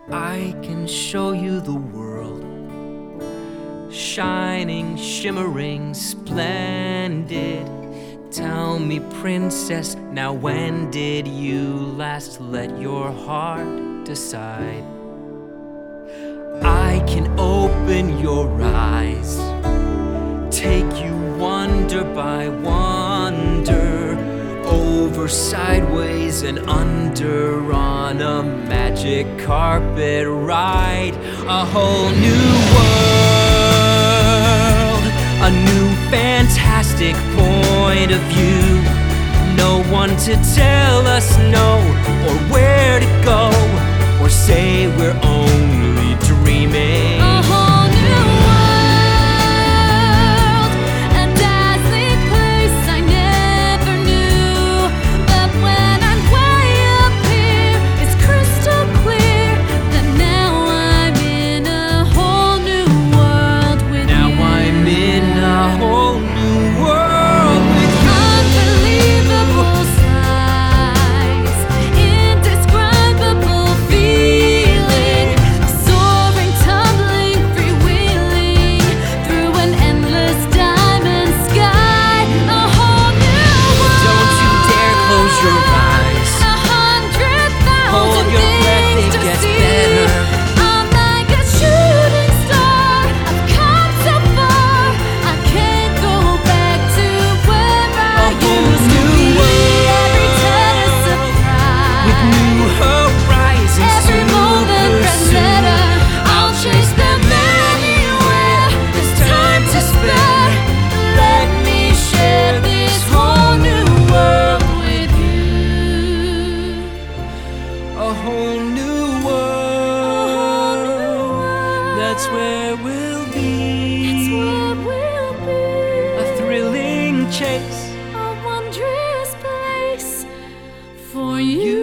I can show you the world, shining, shimmering, splendid. Tell me, princess, now when did you last let your heart decide? I can open your eyes, take you wonder by wonder, over, sideways, and under, on a magic carpet ride. A whole new world, a new fantastic point of view. No one to tell us no, or where to go, or say we're only dreaming. A whole new world, a dazzling place I never knew. But when I'm way up here, it's crystal clear that now I'm in a whole new world with Now you. I'm in a whole new world with you. Unbelievable sights, indescribable feeling, soaring, tumbling, freewheeling through an endless diamond sky. A whole new world. Don't you dare close your eyes. 100,000 Hold your breath, things it to gets see. better. I'm like a shooting star. I've come so far. I can't go back to where I whole used to new be. world. Every turn a surprise. With new horizons Every to moment red pursue. letter. I'll chase them anywhere. There's time to spare. Let me share this whole new world with you. A whole new world. That's where we'll be. That's where we'll be. A thrilling chase A wondrous place for you.